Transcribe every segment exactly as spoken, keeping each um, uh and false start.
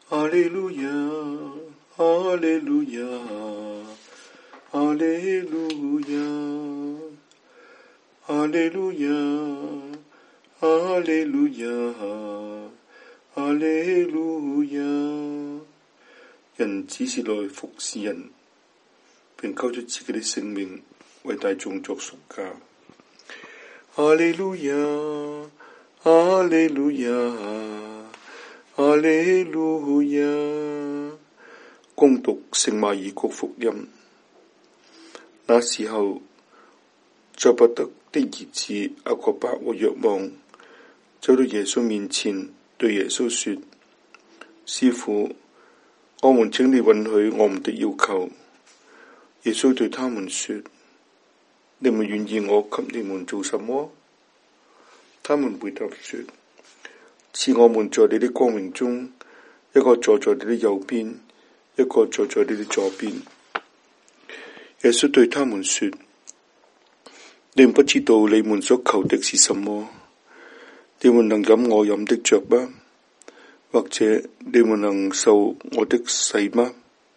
哈利路亞，哈利路亞，哈利路亞，哈利路亞，哈利路亞，哈利路亞。人只是來服侍人，並交出自己的性命為大眾作贖價。哈利路亞，哈利路亞，哈利路亞。恭讀聖馬爾谷福音。那時候，載伯德的兒子雅各伯和若望走到耶穌面前，對耶穌說：師父，我們請你允許我們的要求。耶穌對他們說：你們願意我給你們做什麼？他們回答說：賜我們在你的光榮中，一個坐在你的右邊，一個坐在你的左邊。耶穌對他們說：你們不知道你們所求的是什麼？你們能飲我飲的爵嗎？或者你們能受我的洗嗎？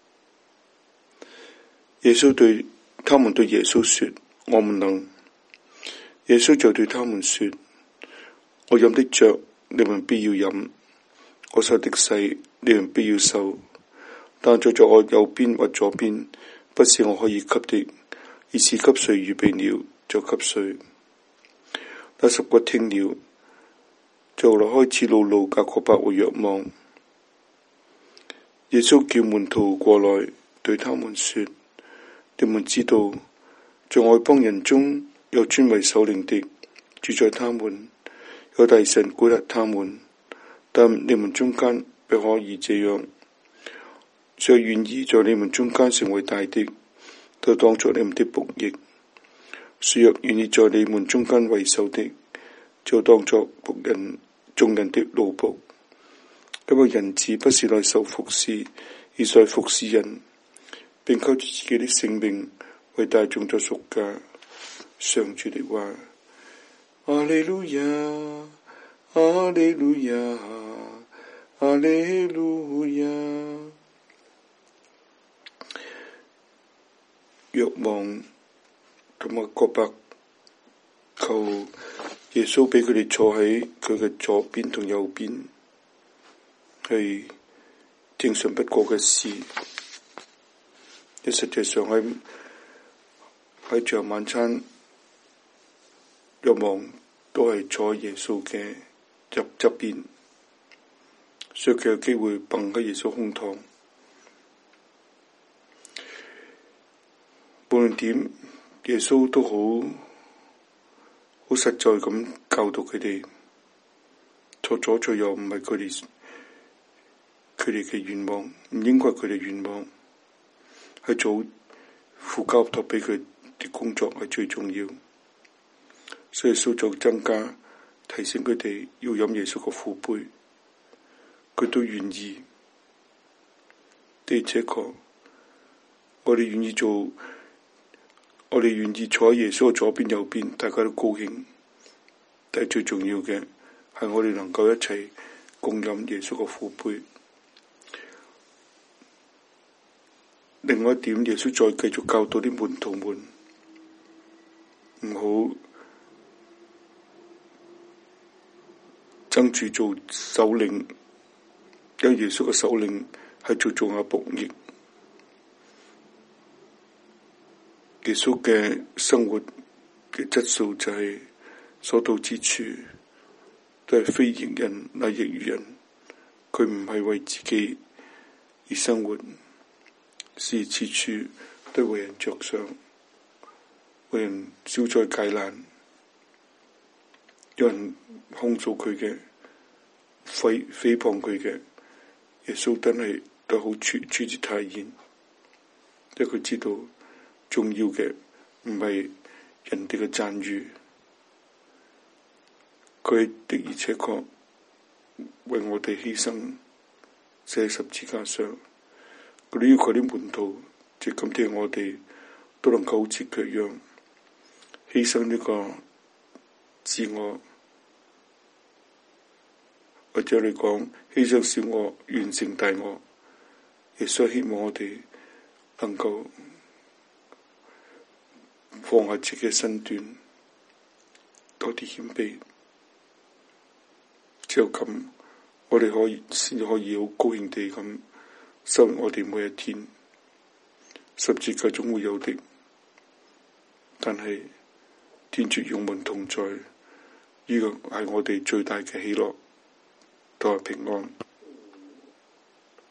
耶穌對他們對耶穌說：我們能。耶穌就對他們說：我飲的爵你們必要飲，我受的洗你們必要受，但坐在我右邊或左邊，不是我可以給的，而是給誰預備了就給誰。那十個聽了，就來開始惱怒雅各伯和若望。耶穌叫門徒過來，對他們說：你們知道，在外邦人中有尊為首領的，住在他們，有大臣管轄他們，但你們中間不可以這樣。若願意在你們中間成為大的，就當作你們的僕役；誰若願意在你們中間為首的，就當作僕人眾人的奴僕。因為人子不是來受服侍，而是來服侍人，並靠住自己的性命為大眾作贖價。上主的話。哈利路亞，哈利路亞，哈利路亞。若望同雅各伯求耶穌俾佢哋坐喺佢嘅左邊同右邊，係正常不過嘅事。一實際上喺喺最後晚餐，若望都係坐喺耶穌嘅側側邊，所以佢有機會蹦喺耶穌胸膛。無論點，耶穌都好好實在咁教導佢哋，坐左坐右唔係佢哋佢哋嘅願望，唔應該係佢哋願望，係做副交託俾佢啲工作係最重要。所以耶穌就增加提醒佢哋要飲耶穌個苦杯，佢都願意。的而且確，我哋願意做。我哋願意坐喺耶穌嘅左邊右邊，大家都高興。但係最重要嘅係我哋能夠一齊共飲耶穌嘅苦杯。另外一點，耶穌再繼續教導啲門徒們唔好爭住做首領，因為耶穌嘅首領係做做下僕役。耶穌嘅生活嘅質素就係所到之處都係非役人乃役於人，佢唔係為自己而生活，是處處都為人着想，為人消災解難。有人控訴佢嘅、誹誹謗佢嘅，耶穌真係都好處處之泰然，因為佢知道重要嘅唔係人哋嘅讚譽，佢的而且確為我哋犧牲，寫喺十字架上。佢哋要求啲門徒，即係今天我哋都能夠好似佢一樣犧牲呢個自我， 或者你講犧牲小我，完成大我。亦所希望我哋能夠放下自己嘅身段，多啲謙卑，只有咁，我哋可以先可以好高興地咁生活我哋每一天。十字架總會有的，但係天主與我們同在，呢個係我哋最大嘅喜樂，都係平安。